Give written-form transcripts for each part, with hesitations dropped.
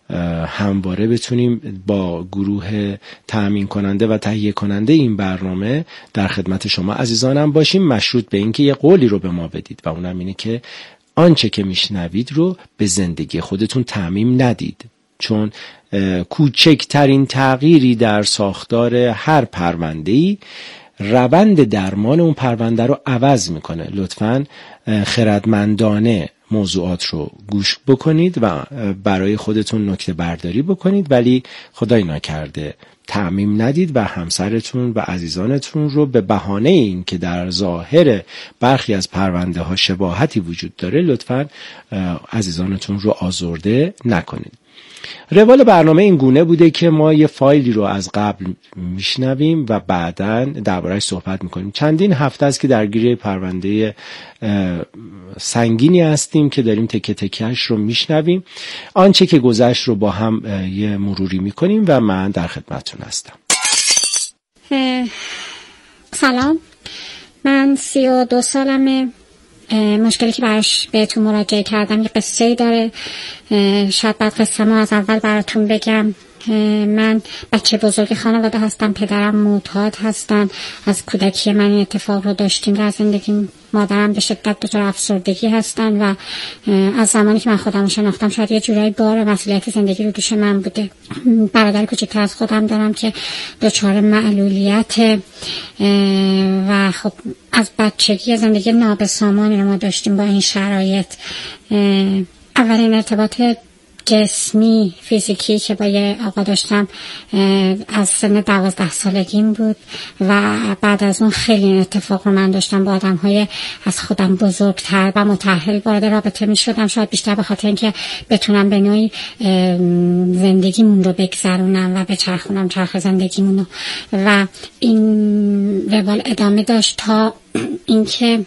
همواره بتونیم با گروه تأمین کننده و تهیه کننده این برنامه در خدمت شما عزیزانم باشیم، مشروط به اینکه یه قولی رو به ما بدید و اونم اینه که آنچه که میشنوید رو به زندگی خودتون تعمیم ندید، چون کوچکترین تغییری در ساختار هر پرونده‌ای روند درمان اون پرونده رو عوض میکنه. لطفاً خردمندانه موضوعات رو گوش بکنید و برای خودتون نکته برداری بکنید، ولی خدای نکرده تعمیم ندید و همسرتون و عزیزانتون رو به بهانه این که در ظاهر برخی از پرونده ها شباهتی وجود داره لطفاً عزیزانتون رو آزرده نکنید. روال برنامه این گونه بوده که ما یه فایلی رو از قبل میشنویم و بعداً درباره‌اش صحبت میکنیم. چندین هفته است که درگیر پرونده سنگینی هستیم که داریم تکه تکه‌اش رو میشنویم. آنچه که گذشت رو با هم یه مروری میکنیم و من در خدمتتون هستم. سلام، من 32 سالمه. مشکلی که براش بهتون مراجعه کردم یه قصه‌ای داره. شاید بعد قصه‌مو از اول براتون بگم. من بچه بزرگ خانواده هستم، پدرم معتاد هستن. از کودکی من این اتفاق رو داشتیم در زندگی. مادرم به شدت دچار افسردگی هستن و از زمانی که من خودم رو شناختم شاید یه جورایی بار مسئولیت زندگی رو دوش من بوده. برادر کوچکتر از خودم دارم که دچار معلولیت و خب از بچگی زندگی نابسامانی رو ما داشتیم با این شرایط. اولین ارتباط جسمی فیزیکی که با یه آقا داشتم از سن 12 سالگیم بود و بعد از اون خیلی این اتفاق رو من داشتم با آدم‌های از خودم بزرگتر و متأهل وارد رابطه می شدم، شاید بیشتر به خاطر اینکه بتونم به نوعی زندگیمون رو بگذرونم و بچرخونم چرخ زندگیمون رو. و این روال ادامه داشت تا اینکه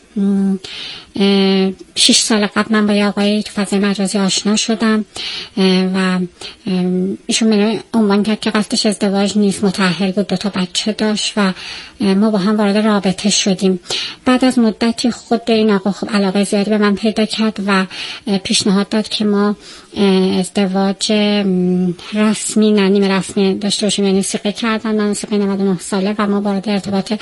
6 سال قبل من با یه آقایی تو فضای مجازی آشنا شدم و ایشون منو عنوان کرد که قصدش ازدواج نیست، متأهل بود، 2 بچه داشت و ما با هم وارد رابطه شدیم. بعد از مدتی خود این آقا خب علاقه زیادی به من پیدا کرد و پیشنهاد داد که ما ازدواج رسمی نه نیمه رسمی داشته باشیم، یعنی سیغه کردن. من سیغه 99 ساله و ما وارد ارتباط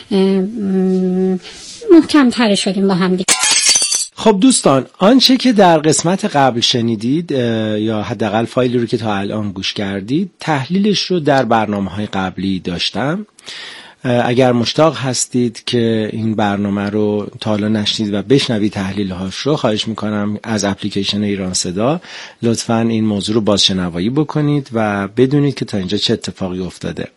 محکم تری شدیم با هم دیگه. خب دوستان، آنچه که در قسمت قبل شنیدید یا حداقل فایلی رو که تا الان گوش کردید تحلیلش رو در برنامه‌های قبلی داشتم. اگر مشتاق هستید که این برنامه رو تا حالا نشنید و بشنوید تحلیل‌هاش رو، خواهش میکنم از اپلیکیشن ایران صدا لطفاً این موضوع رو بازشنوایی بکنید و بدونید که تا اینجا چه اتفاقی افتاده.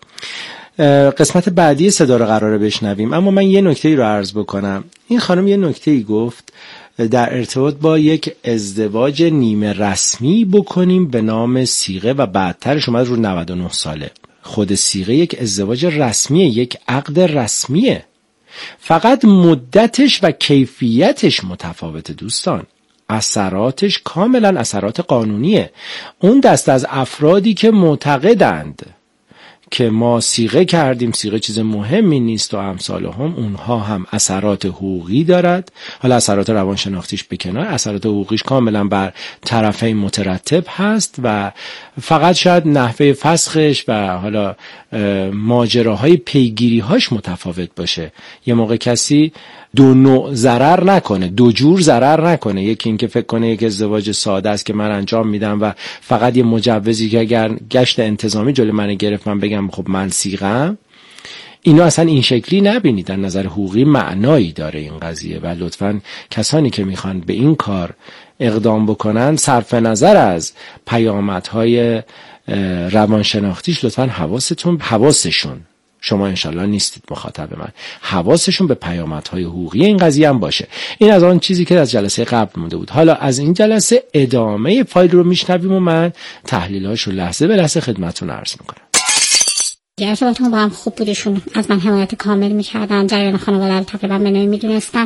قسمت بعدی صدا رو قراره بشنویم، اما من یه نکته‌ای رو عرض بکنم. این خانم یه نکته‌ای گفت در ارتباط با یک ازدواج نیمه رسمی بکنیم به نام صیغه و بعدترش اومد رو 99 ساله. خود صیغه یک ازدواج رسمیه، یک عقد رسمیه، فقط مدتش و کیفیتش متفاوته دوستان. اثراتش کاملا اثرات قانونیه. اون دست از افرادی که معتقدند که ما صیغه کردیم، صیغه چیز مهمی نیست و امثال هم، اونها هم اثرات حقوقی دارد. حالا اثرات روانشناختیش به کنار، اثرات حقوقیش کاملا بر طرفین مترتب هست و فقط شاید نحوه فسخش و حالا ماجراهای پیگیری‌هاش متفاوت باشه. یه موقع کسی 2 نوع ضرر نکنه، 2 جور ضرر نکنه. یکی این که فکر کنه یک ازدواج ساده است که من انجام میدم و فقط یه مجوزی که اگر گشت انتظامی جلوی من گرفت من بگم خب من صیغه‌ام. اینو اصلا این شکلی نبینید. در نظر حقوقی معنایی داره این قضیه و لطفاً کسانی که میخوان به این کار اقدام بکنن صرف نظر از پیامدهای روانشناختیش لطفاً حواسشون، شما انشالله نیستید مخاطب من، حواسشون به پیامدهای حقوقی این قضیه هم باشه. این از آن چیزی که از جلسه قبل مونده بود. حالا از این جلسه ادامه فایل رو میشنویم و من تحلیل‌هاش رو لحظه به لحظه خدمتتون عرض میکنم. ارتباطمون با هم خوب بودشون، از من حمایت کامل میکردن، جریان خانواده رو تقریبا به نوعی میدونستن.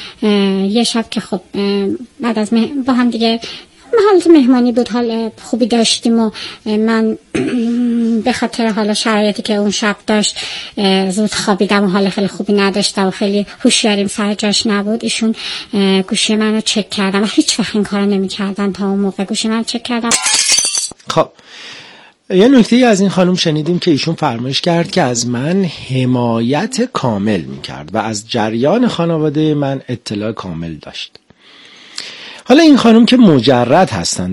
یه شب که خب بعد از با هم دیگه حالت مهمانی بود، حال خوبی داشتیم و من به خاطر حالا شرایطی که اون شب داشت زود خوابیدم و حال خیلی خوبی نداشتم و خیلی هوشیاریم سر جاش نبود. ایشون گوشی منو چک کردن و هیچ وقت این کارو نمی‌کردن تا اون موقع. گوشی منو چک کردم. خب یه نکته از این خانم شنیدیم که ایشون فرمایش کرد که از من حمایت کامل میکرد و از جریان خانواده من اطلاع کامل داشت. حالا این خانم که مجرد هستن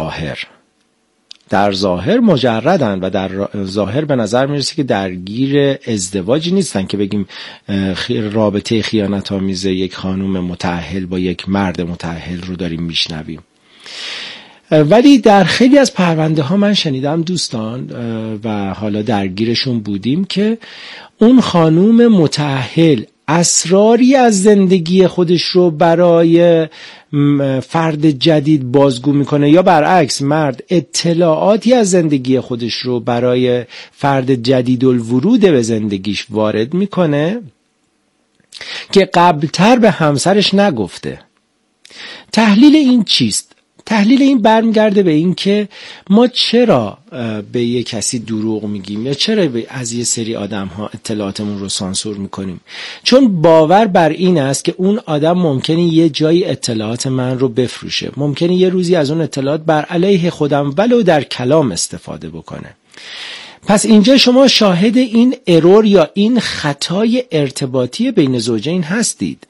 در ظاهر مجردن و در ظاهر به نظر میرسه که درگیر ازدواجی نیستن که بگیم رابطه خیانت‌آمیز یک خانم متأهل با یک مرد متأهل رو داریم میشنویم. ولی در خیلی از پرونده ها من شنیدم دوستان و حالا درگیرشون بودیم که اون خانوم متأهل اسراری از زندگی خودش رو برای فرد جدید بازگو میکنه، یا برعکس مرد اطلاعاتی از زندگی خودش رو برای فرد جدید الورود به زندگیش وارد میکنه که قبلتر به همسرش نگفته. تحلیل این چیست؟ تحلیل این برمیگرده به این که ما چرا به یک کسی دروغ میگیم یا چرا از یه سری آدم ها اطلاعاتمون رو سانسور میکنیم. چون باور بر این است که اون آدم ممکنه یه جایی اطلاعات من رو بفروشه، ممکنه یه روزی از اون اطلاعات بر علیه خودم ولو در کلام استفاده بکنه. پس اینجا شما شاهد این ارور یا این خطای ارتباطی بین زوجین هستید.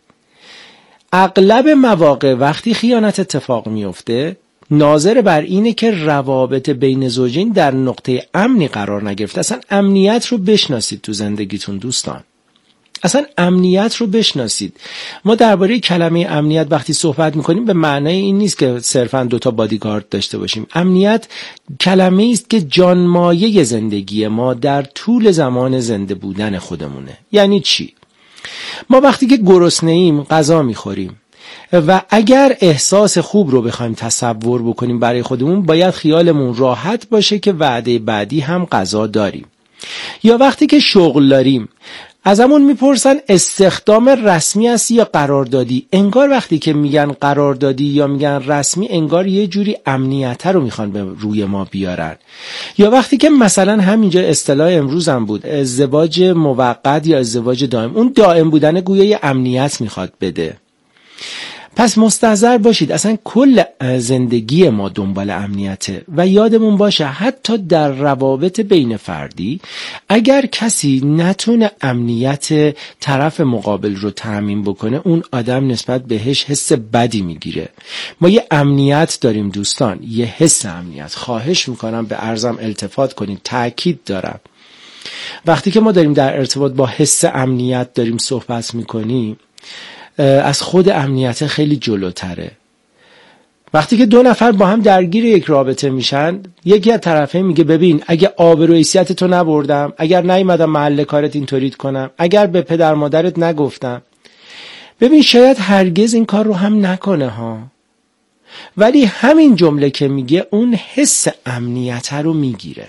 اغلب مواقع وقتی خیانت اتفاق میفته ناظر بر اینه که روابط بین زوجین در نقطه امنی قرار نگرفته. اصلا امنیت رو بشناسید تو زندگیتون دوستان، اصلا امنیت رو بشناسید. ما درباره کلمه امنیت وقتی صحبت میکنیم به معنای این نیست که صرفاً 2 بادیگارد داشته باشیم. امنیت کلمه است که جانمایه زندگی ما در طول زمان زنده بودن خودمونه. یعنی چی؟ ما وقتی که گرسنه‌ایم غذا میخوریم و اگر احساس خوب رو بخوایم تصور بکنیم برای خودمون باید خیالمون راحت باشه که وعده بعدی هم غذا داریم. یا وقتی که شغل داریم ازمون میپرسن استخدام رسمی هستی یا قراردادی، انگار وقتی که میگن قراردادی یا میگن رسمی انگار یه جوری امنیت رو میخوان به روی ما بیارن. یا وقتی که مثلا همینجا اصطلاح امروز هم بود ازدواج موقت یا ازدواج دائم، اون دائم بودن گویا امنیت میخواد بده. پس مستحضر باشید، اصلا کل زندگی ما دنبال امنیته و یادمون باشه حتی در روابط بین فردی اگر کسی نتونه امنیت طرف مقابل رو تامین بکنه اون آدم نسبت بهش حس بدی میگیره. ما یه امنیت داریم دوستان، یه حس امنیت. خواهش میکنم به عرضم التفات کنید، تأکید دارم وقتی که ما داریم در ارتباط با حس امنیت داریم صحبت میکنیم از خود امنیت خیلی جلوتره. وقتی که 2 نفر با هم درگیر یک رابطه میشن یکی از طرفین میگه ببین اگه آبرو و حیثیت تو نبردم، اگر نیومدم محل کارت اینطوریت کنم، اگر به پدر مادرت نگفتم، ببین شاید هرگز این کار رو هم نکنه ها، ولی همین جمله که میگه اون حس امنیت رو میگیره.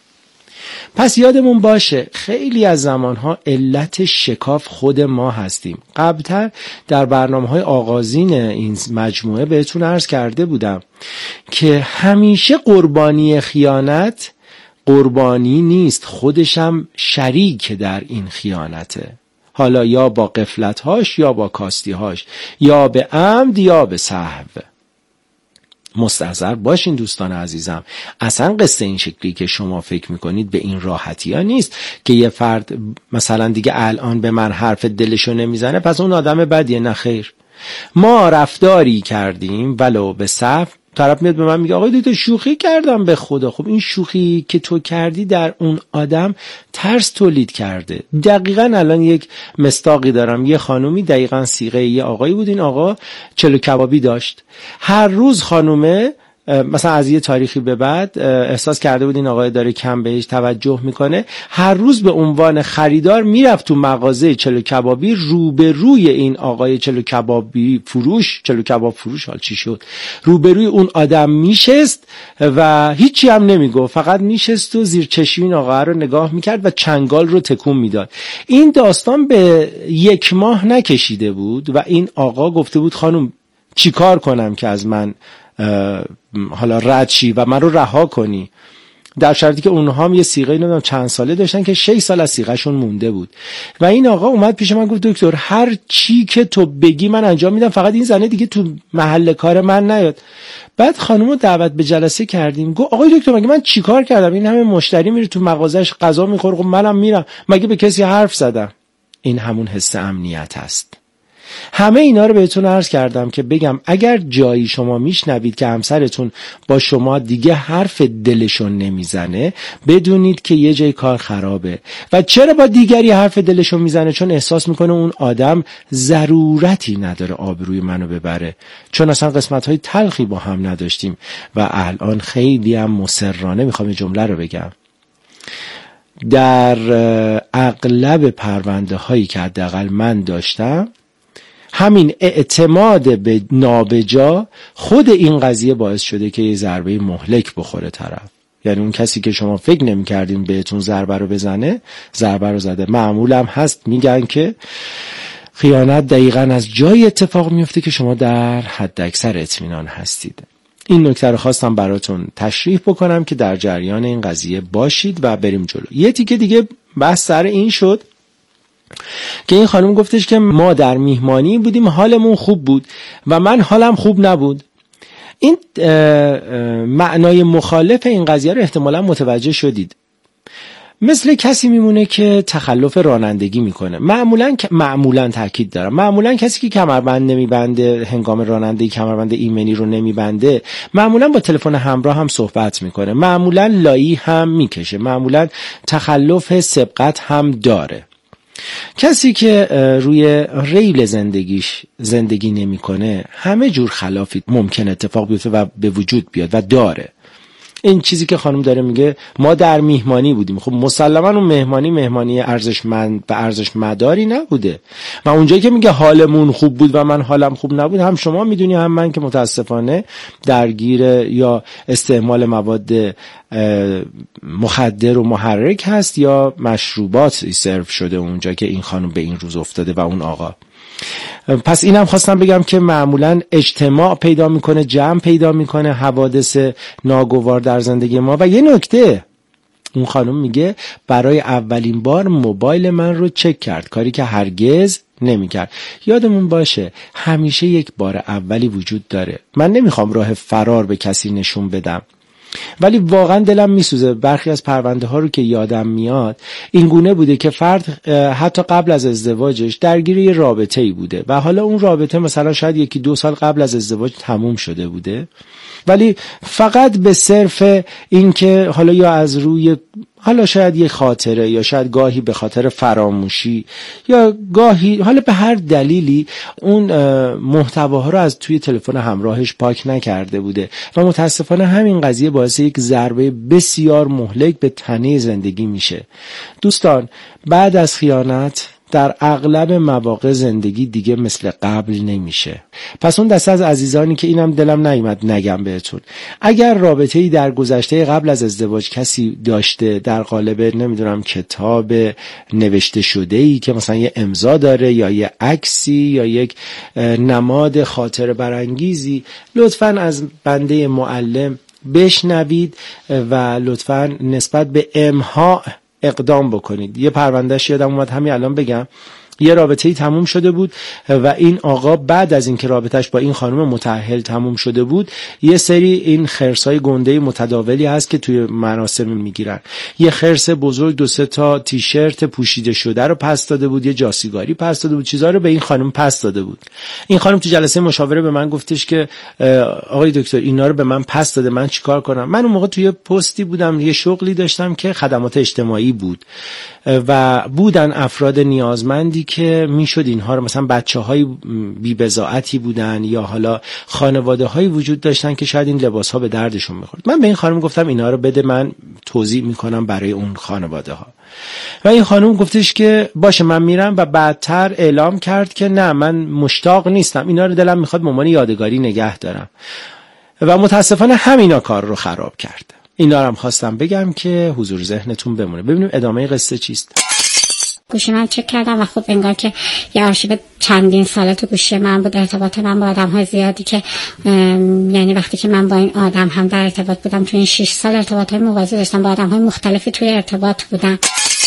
پس یادمون باشه خیلی از زمانها علت شکاف خود ما هستیم. قبلتر در برنامه‌های آغازین این مجموعه بهتون عرض کرده بودم که همیشه قربانی خیانت قربانی نیست، خودشم شریک در این خیانته، حالا یا با غفلت‌هاش یا با کاستی‌هاش، یا به عمد یا به سهو. مستحضر باشین دوستان عزیزم، اصلا قصه این شکلی که شما فکر میکنید به این راحتی ها نیست که یه فرد مثلا دیگه الان به من حرف دلشو نمیزنه پس اون آدم بدیه. نه خیر، ما رفتاری کردیم ولو به سهو، طرف میاد به من میگه آقای دکتر شوخی کردم به خدا. خب این شوخی که تو کردی در اون آدم ترس تولید کرده. دقیقاً الان یک مصداقی دارم، یه خانومی دقیقاً صیغه یه آقایی بود، این آقا چلو کبابی داشت. هر روز خانومه مثلا از یه تاریخی به بعد احساس کرده بود این آقای داره کم بهش توجه میکنه، هر روز به عنوان خریدار میرفت تو مغازه چلو کبابی، روبروی این آقای چلو کباب فروش حال چی شد، روبروی اون آدم میشست و هیچی هم نمیگفت، فقط میشست و زیر چشمی این آقا رو نگاه میکرد و چنگال رو تکون میداد. این داستان به 1 ماه نکشیده بود و این آقا گفته بود خانم چی کار کنم که از من حالا رد شی و من رو رها کنی؟ در شرطی که اونها هم یه صیغه نمیدونم چند ساله داشتن که 6 سال از صیغه‌شون مونده بود. و این آقا اومد پیش من گفت دکتر هر چی که تو بگی من انجام میدم، فقط این زنه دیگه تو محل کار من نیاد. بعد خانومو دعوت به جلسه کردیم. گفت آقای دکتر مگه من چیکار کردم؟ این همه مشتری میره تو مغازش غذا میخوره، خب منم میرم، مگه به کسی حرف زدم؟ این همون حس امنیت است. همه اینا رو بهتون عرض کردم که بگم اگر جایی شما میشنوید که همسرتون با شما دیگه حرف دلشون نمیزنه، بدونید که یه جای کار خرابه. و چرا با دیگری حرف دلشون میزنه؟ چون احساس میکنه اون آدم ضرورتی نداره آبروی منو ببره، چون اصلا قسمت‌های تلخی با هم نداشتیم. و الان خیلی هم مصرانه میخوام این جمله رو بگم، در اغلب پرونده هایی که حداقل من داشتم، همین اعتماد به نابجا خود این قضیه باعث شده که یه ضربه مهلک بخوره طرف. یعنی اون کسی که شما فکر نمی کردین بهتون ضربه رو بزنه، ضربه رو زده. معمولا هم هست میگن که خیانت دقیقاً از جای اتفاق میفته که شما در حد اکثر اطمینان هستید. این نکته رو خواستم براتون تشریح بکنم که در جریان این قضیه باشید و بریم جلو. یه تیکه دیگه بحث سر این شد که این خانم گفتش که ما در میهمانی بودیم، حالمون خوب بود و من حالم خوب نبود. این معنای مخالف این قضیه رو احتمالاً متوجه شدید. مثل کسی میمونه که تخلف رانندگی میکنه. معمولاً تاکید دارم، معمولاً کسی که کمربند نمیبنده هنگام رانندگی، کمربند ایمنی رو نمیبنده، معمولاً با تلفن همراه هم صحبت میکنه، معمولاً لایی هم میکشه، معمولاً تخلف سبقت هم داره. کسی که روی ریل زندگی نمیکنه، همه جور خلافی ممکن اتفاق بیفته و به وجود بیاد و داره. این چیزی که خانم داره میگه ما در میهمانی بودیم، خب مسلما اون مهمانی ارزشمند و ارزش مداری نبوده. و اونجایی که میگه حالمون خوب بود و من حالم خوب نبود، هم شما میدونی هم من که متاسفانه درگیر یا استعمال مواد مخدر و محرک هست یا مشروبات سرو شده اونجا که این خانم به این روز افتاده و اون آقا. پس اینم خواستم بگم که معمولاً اجتماع پیدا میکنه، جمع پیدا میکنه حوادث ناگوار در زندگی ما. و یه نکته، اون خانم میگه برای اولین بار موبایل من رو چک کرد، کاری که هرگز نمیکرد. یادمون باشه همیشه یک بار اولی وجود داره. من نمیخوام راه فرار به کسی نشون بدم، ولی واقعا دلم میسوزه. برخی از پرونده ها رو که یادم میاد این گونه بوده که فرد حتی قبل از ازدواجش درگیر یه رابطه‌ای بوده و حالا اون رابطه مثلا شاید 1-2 سال قبل از ازدواج تموم شده بوده، ولی فقط به صرف این که حالا یا از روی حالا شاید یه خاطره یا شاید گاهی به خاطر فراموشی یا گاهی حالا به هر دلیلی اون محتواها رو از توی تلفن همراهش پاک نکرده بوده و متاسفانه همین قضیه باعث یک ضربه بسیار مهلک به تنه زندگی میشه. دوستان، بعد از خیانت در اغلب مواقع زندگی دیگه مثل قبل نمیشه. پس اون دسته از عزیزانی که اینم دلم نیامد نگم بهتون، اگر رابطه‌ای در گذشته قبل از ازدواج کسی داشته در قالب نمیدونم کتاب نوشته شده‌ای که مثلا یه امضا داره یا یه عکسی یا یک نماد خاطره برانگیزی، لطفاً از بنده معلم بشنوید و لطفاً نسبت به امها اقدام بکنید. یه پروندهش یادم اومد همین الان بگم. یه رابطه‌ای تموم شده بود و این آقا بعد از اینکه رابطه‌اش با این خانم متأهل تموم شده بود، یه سری این خرسای گنده متداولی هست که توی مراسم میگیرن. یه خرس بزرگ 2-3 تا تیشرت پوشیده شده رو پس داده بود، یه جاسیگاری پس داده بود، چیزا رو به این خانم پس داده بود. این خانم تو جلسه مشاوره به من گفتش که آقای دکتر اینا رو به من پس داده، من چیکار کنم؟ من اون موقع توی پستی بودم، یه شغلی داشتم که خدمات اجتماعی بود و بودن افراد نیازمندی که میشد اینها رو، مثلا بچه‌های بی‌بضاعتی بودن یا حالا خانواده‌هایی وجود داشتن که شاید این لباس‌ها به دردشون می‌خورد. من به این خانم گفتم اینا رو بده، من توزیع می‌کنم برای اون خانواده‌ها. و این خانم گفتش که باشه من میرم و بعدتر اعلام کرد که نه من مشتاق نیستم، اینا رو دلم می‌خواد به عنوان یادگاری نگه دارم. و متاسفانه همینا کار رو خراب کرد. اینا رو هم خواستم بگم که حضور ذهنتون بمونه. ببینیم ادامه قصه چیست. گوشی من چک کردم و خب انگار که یه آرشیو چندین ساله تو گوشی من بود. ارتباط من با آدم‌های زیادی که یعنی وقتی که من با این آدم هم در ارتباط بودم، تو این 6 سال ارتباط‌های موازی داشتم، با آدم‌های مختلفی توی ارتباط بودم.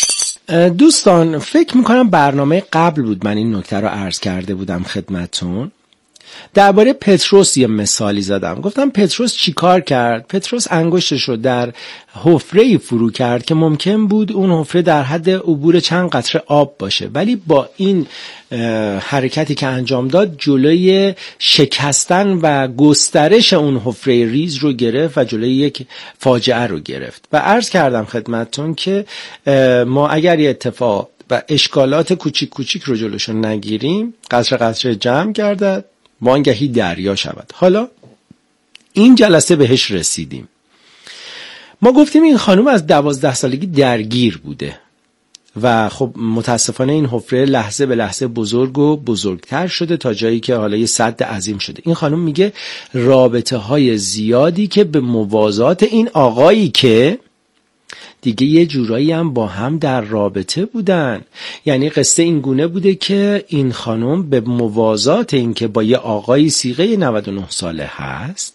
دوستان فکر میکنم برنامه قبل بود من این نکته رو عرض کرده بودم خدمتتون. درباره پتروس یه مثالی زدم. گفتم پتروس چی کار کرد؟ پتروس انگشتش رو در حفره‌ای فرو کرد که ممکن بود اون حفره در حد عبور چند قطره آب باشه، ولی با این حرکتی که انجام داد جلوی شکستن و گسترش اون حفره ریز رو گرفت و جلوی یک فاجعه رو گرفت. و عرض کردم خدمتتون که ما اگر یه اتفاق و اشکالات کوچیک کوچیک رو جلوشو نگیریم، قطره قطره جمع گردد وانگهی دریا شود. حالا این جلسه بهش رسیدیم. ما گفتیم این خانم از 12 سالگی درگیر بوده و خب متاسفانه این حفره لحظه به لحظه بزرگ و بزرگتر شده تا جایی که حالا یه سد عظیم شده. این خانم میگه رابطه های زیادی که به موازات این آقایی که دیگه یه جورایی هم با هم در رابطه بودن، یعنی قصه این گونه بوده که این خانم به موازات این که با یه آقایی سیغه 99 ساله هست،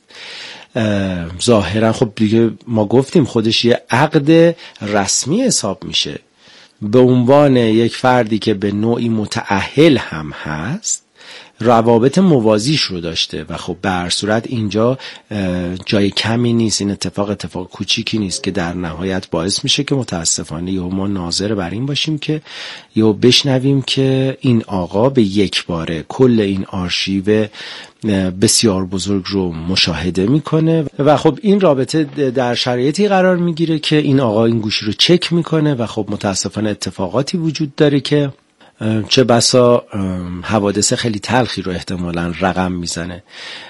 ظاهرا خب دیگه ما گفتیم خودش یه عقد رسمی حساب میشه، به عنوان یک فردی که به نوعی متأهل هم هست روابط موازیش رو داشته و خب به هر صورت اینجا جای کمی نیست. این اتفاق کوچیکی نیست که در نهایت باعث میشه که متاسفانه ما ناظر بر این باشیم که بشنویم که این آقا به یک باره کل این آرشیو بسیار بزرگ رو مشاهده میکنه و خب این رابطه در شرایطی قرار میگیره که این آقا این گوشی رو چک میکنه و خب متاسفانه اتفاقاتی وجود داره که چه بسا حوادث خیلی تلخی رو احتمالاً رقم میزنه.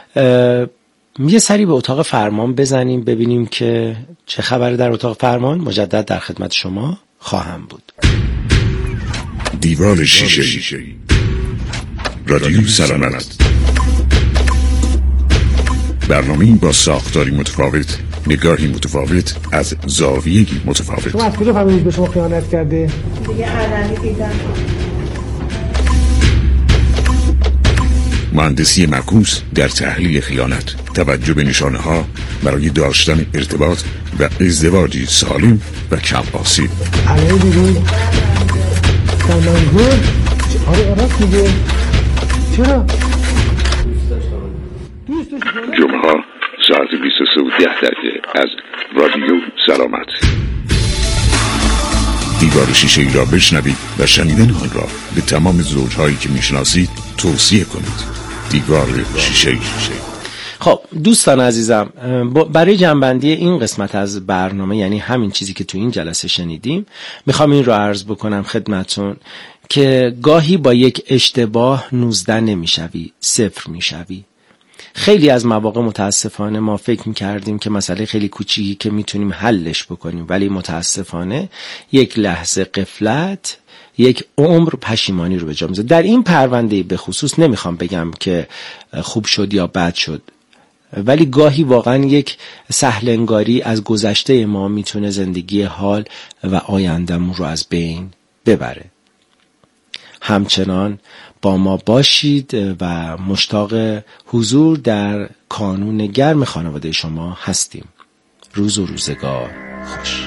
یه سری به اتاق فرمان بزنیم ببینیم که چه خبره در اتاق فرمان. مجدد در خدمت شما خواهم بود. دیوار شیشه‌ای، رادیو سلامت، برنامه‌ای با ساختاری متفاوت، نگاهی متفاوت از زاویه‌ای متفاوت. شما از کجا فهمیدید به شما خیانت کرده؟ دیگه علنی دیدم. مهندسی معکوس در تحلیل خیانت، توجه به نشانه‌ها برای داشتن ارتباط و ازدواجی سالم و کم آسیب. علنی دیدید؟ سلمان آره راست میگه. چرا؟ جمعه ساعت 23:10 از رادیو سلامت. دیوار شیشه‌ای را بشنوید و شنیدن آن را به تمام زوجهایی که میشناسید توصیه کنید. دیوار شیشه‌ای. خب دوستان عزیزم، برای جنبندی این قسمت از برنامه، یعنی همین چیزی که تو این جلسه شنیدیم، میخوام این رو عرض بکنم خدمتون که گاهی با یک اشتباه 19 نمیشوی، 0 میشوی. خیلی از مواقع متاسفانه ما فکر میکردیم که مسئله خیلی کوچیکی که میتونیم حلش بکنیم، ولی متاسفانه یک لحظه غفلت یک عمر پشیمانی رو به جا میذاره. در این پرونده به خصوص نمیخوام بگم که خوب شد یا بد شد، ولی گاهی واقعا یک سهلنگاری از گذشته ما میتونه زندگی حال و آینده‌مون رو از بین ببره. همچنان با ما باشید و مشتاق حضور در کانون گرم خانواده شما هستیم. روز و روزگار خوش.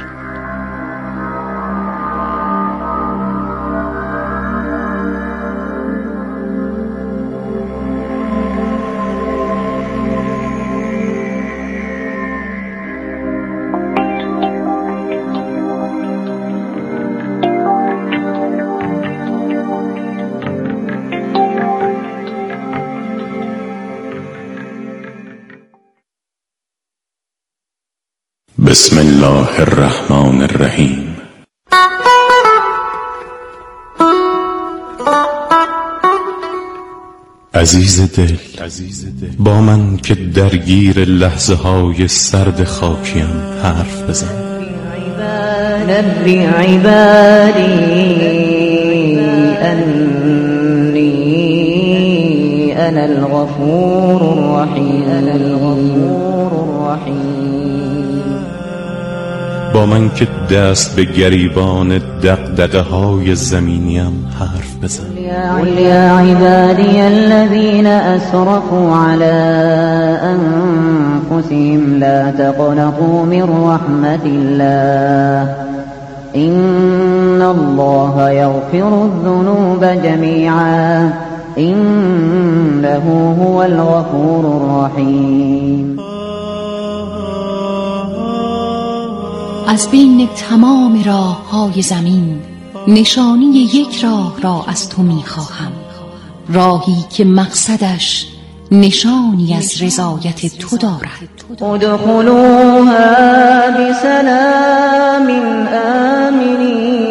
بسم الله الرحمن الرحیم. عزیز دل، با من که درگیر لحظه های سرد خاکیم حرف بزن. نبی عبادی انی انا الغفور الرحیم. با من که دست به گریبان دغدغه های زمینیم حرف بزن. قل یا عبادی الذین اسرفوا علی انفسهم لا تقنطوا من رحمت الله ان الله یغفر الذنوب جمیعا انه هو الغفور الرحیم. از بین تمام راه‌های زمین نشانی یک راه را از تو می‌خواهم، راهی که مقصدش نشانی از رضایت تو دارد. ادخلوها بسلام آمنین.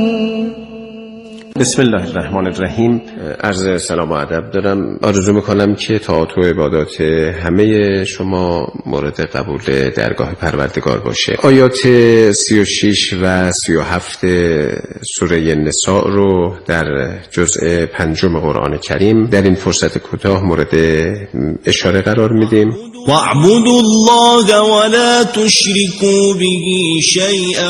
بسم الله الرحمن الرحیم. عرض سلام و ادب دارم. آرزو میکنم که طاعات و عبادات همه شما مورد قبول درگاه پروردگار باشه. آیات 36 و 37 سوره نساء رو در جزء 5 قرآن کریم در این فرصت کوتاه مورد اشاره قرار میدیم. واعبدوا الله ولا تشركوا به شيئا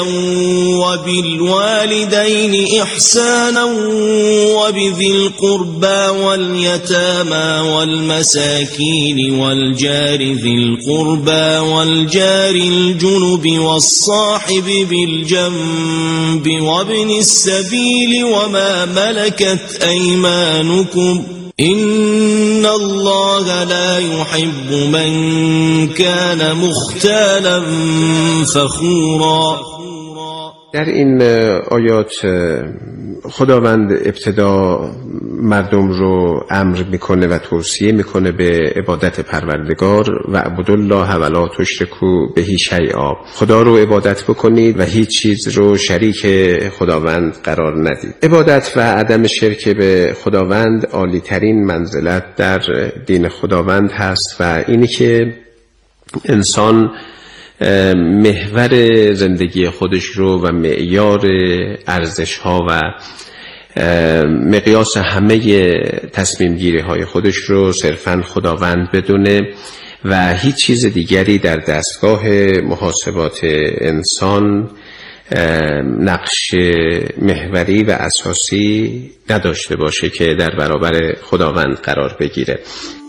وبالوالدين إحسانا وبذي القربى واليتامى والمساكين والجار ذي القربى والجار الجنب والصاحب بالجنب وابن السبيل وما ملكت أيمانكم إن الله لا يحب من كان مختالا فخورا. در این آیات خداوند ابتدا مردم رو امر میکنه و توصیه میکنه به عبادت پروردگار و اعبدوا الله ولا تشرکوا به شیئا. خدا رو عبادت بکنید و هیچ چیز رو شریک خداوند قرار ندید. عبادت و عدم شرک به خداوند عالی ترین منزلت در دین خداوند هست و اینی که انسان محور زندگی خودش رو و معیار ارزش ها و مقیاس همه تصمیم گیری های خودش رو صرفاً خداوند بدونه و هیچ چیز دیگری در دستگاه محاسبات انسان نقش محوری و اساسی نداشته باشه که در برابر خداوند قرار بگیره.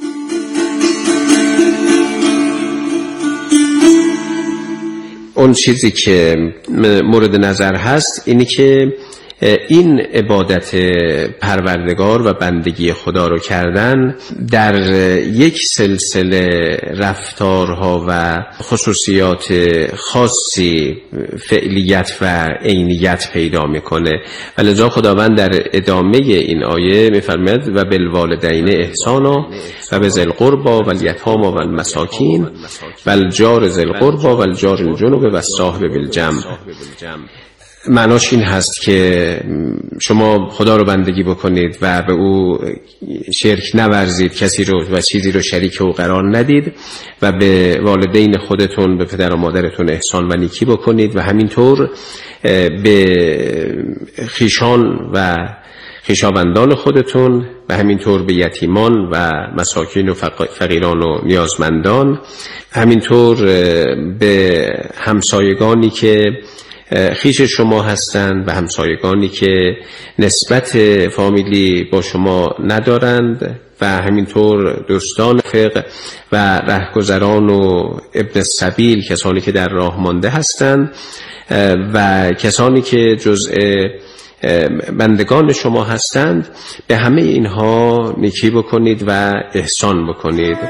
اون چیزی که مورد نظر هست اینی که این عبادت پروردگار و بندگی خدا رو کردن در یک سلسله رفتارها و خصوصیات خاصی فعلیت و عینیت پیدا میکنه و لذا خداوند در ادامه این آیه میفرماید و بالوالدین احسانا و بذی القربى والیتامی والمساکین والجار ذی القربى والجار الجنب والصاحب بالجنب. معناش این هست که شما خدا رو بندگی بکنید و به او شرک نورزید، کسی رو و چیزی رو شریک او قرار ندید و به والدین خودتون، به پدر و مادرتون احسان و نیکی بکنید و همینطور به خیشان و خویشاوندان خودتون و همینطور به یتیمان و مساکین و فقیران و نیازمندان، همینطور به همسایگانی که خیش شما هستند و همسایگانی که نسبت فامیلی با شما ندارند و همینطور دوستان فقه و رهگذران و ابن السبیل، کسانی که در راه مانده هستند و کسانی که جزء بندگان شما هستند. به همه اینها نیکی بکنید و احسان بکنید.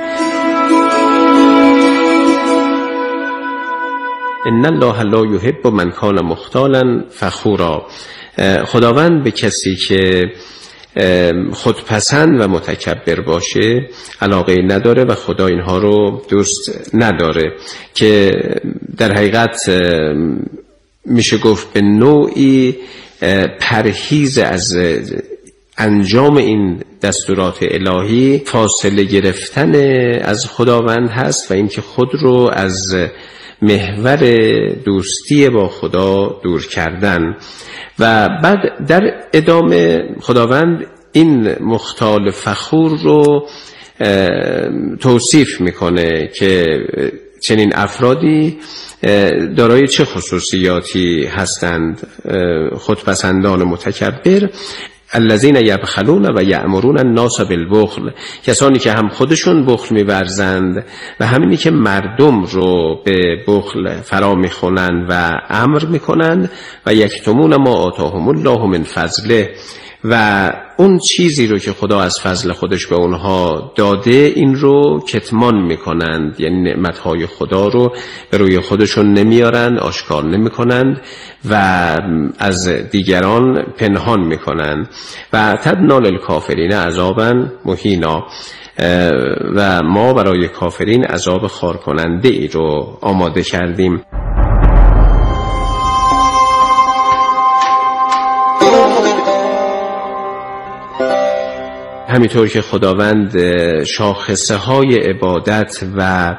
ان الله لا یحب من کان مختالا فخورا. خداوند به کسی که خودپسند و متکبر باشه علاقه نداره و خدا اینها رو دوست نداره، که در حقیقت میشه گفت به نوعی پرهیز از انجام این دستورات الهی فاصله گرفتن از خداوند هست و اینکه خود رو از محور دوستی با خدا دور کردن. و بعد در ادامه خداوند این مختال فخور رو توصیف میکنه که چنین افرادی دارای چه خصوصیاتی هستند؟ خودپسندان متکبر، الذین یبخلون و یأمرون الناس بالبخل، کسانی که هم خودشون بخل می‌ورزند و همینی که مردم رو به بخل فرا می‌خوانند و امر می‌کنند، و یکتمون ما آتاهم الله من فضله، و اون چیزی رو که خدا از فضل خودش به اونها داده این رو کتمان میکنند، یعنی نعمتهای خدا رو به روی خودشون نمیارند، آشکار نمیکنند و از دیگران پنهان میکنند. و تدنا للکافرین عذابا مهینا، و ما برای کافرین عذاب خار کننده ای رو آماده کردیم. همینطور که خداوند شاخصه های عبادت و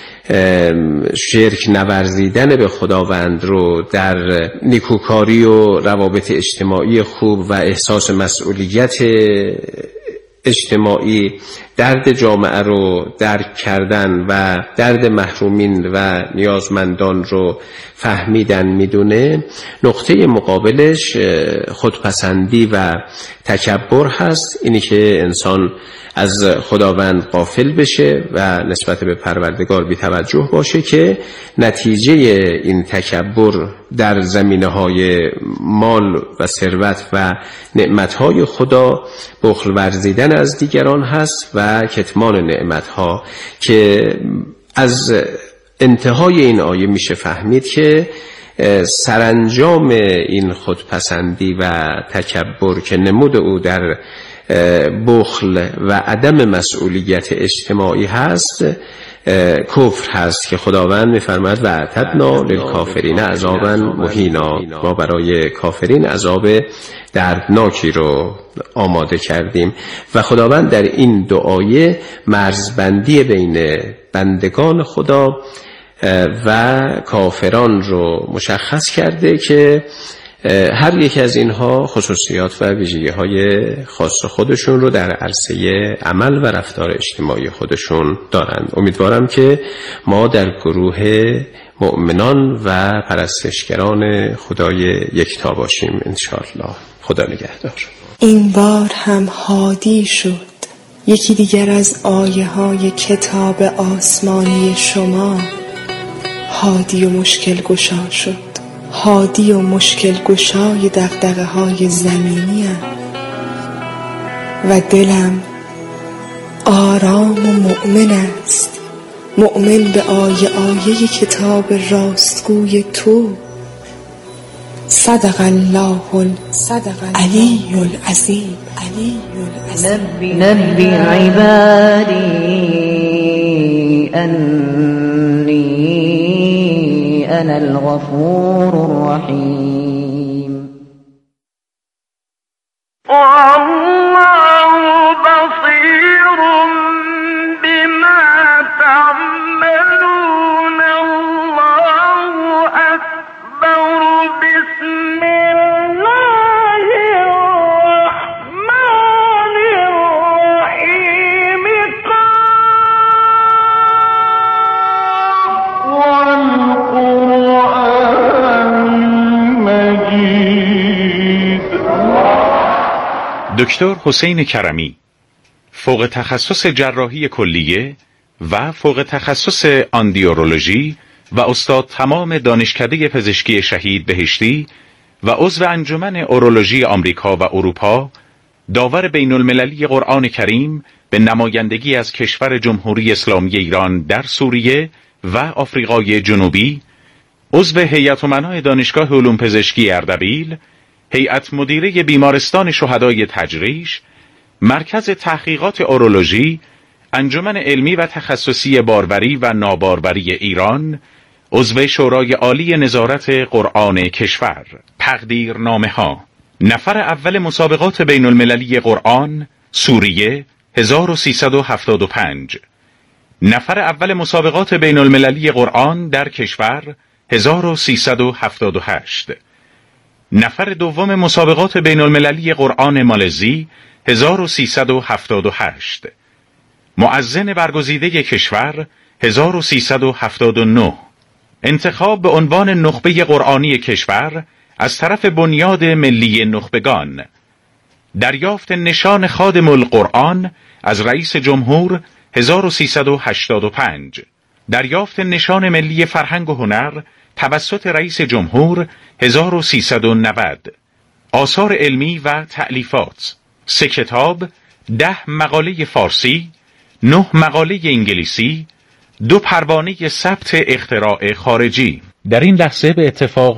شرک نورزیدن به خداوند رو در نیکوکاری و روابط اجتماعی خوب و احساس مسئولیت اجتماعی، درد جامعه رو درک کردن و درد محرومین و نیازمندان رو فهمیدن میدونه، نقطه مقابلش خودپسندی و تکبر هست. اینی که انسان از خداوند غافل بشه و نسبت به پروردگار بی توجه باشه، که نتیجه این تکبر در زمینه‌های مال و ثروت و نعمت‌های خدا بخل ورزیدن از دیگران هست و کتمان نعمت‌ها، که از انتهای این آیه میشه فهمید که سرانجام این خودپسندی و تکبر که نمود او در بخل و عدم مسئولیت اجتماعی هست، کفر هست، که خداوند می‌فرماید و اعتدنا للکافرین عذابا مهینا، ما برای کافرین عذاب دردناکی رو آماده کردیم. و خداوند در این دو آیه مرزبندی بین بندگان خدا و کافران رو مشخص کرده که هر یک از اینها خصوصیات و ویژگی‌های خاص خودشون رو در عرصه عمل و رفتار اجتماعی خودشون دارند. امیدوارم که ما در گروه مؤمنان و پرستشگران خدای یکتا باشیم انشاءالله. خدا نگهدار. این بار هم هادی شد یکی دیگر از آیه‌های کتاب آسمانی شما، هادی و مشکل گشا شد. هادی و مشکل گشای دغدغه های زمینی ام و دلم آرام و مؤمن است، مؤمن به آیه کتاب راستگوی تو. صدق الله العلی العظیم. نبی عبادی انی أنا الغفور الرحيم. والله بصير بما تعملون. الله أكبر. بسم الله الرحمن الرحيم. دکتر حسین کرمی، فوق تخصص جراحی کلیه و فوق تخصص آندیورولوژی و استاد تمام دانشکده پزشکی شهید بهشتی و عضو انجمن اورولوژی آمریکا و اروپا، داور بین المللی قرآن کریم به نمایندگی از کشور جمهوری اسلامی ایران در سوریه و آفریقای جنوبی، عضو هیئت امنای دانشگاه علوم پزشکی اردبیل، هیئت مدیره بیمارستان شهدای تجریش، مرکز تحقیقات اورولوژی، انجمن علمی و تخصصی باروری و ناباروری ایران، عضو شورای عالی نظارت قرآن کشور. تقدیرنامه ها: نفر اول مسابقات بین المللی قرآن سوریه 1375، نفر اول مسابقات بین المللی قرآن در کشور 1378، نفر دوم مسابقات بین المللی قرآن مالزی 1378، مؤذن برگزیده کشور 1379. انتخاب به عنوان نخبه قرآنی کشور از طرف بنیاد ملی نخبگان. دریافت نشان خادم القرآن از رئیس جمهور 1385. دریافت نشان ملی فرهنگ و هنر توسط رئیس جمهور 1390. آثار علمی و تألیفات: 3 کتاب، 10 مقاله فارسی، 9 مقاله انگلیسی، 2 پروانه ثبت اختراع خارجی. در این لحظه به اتفاق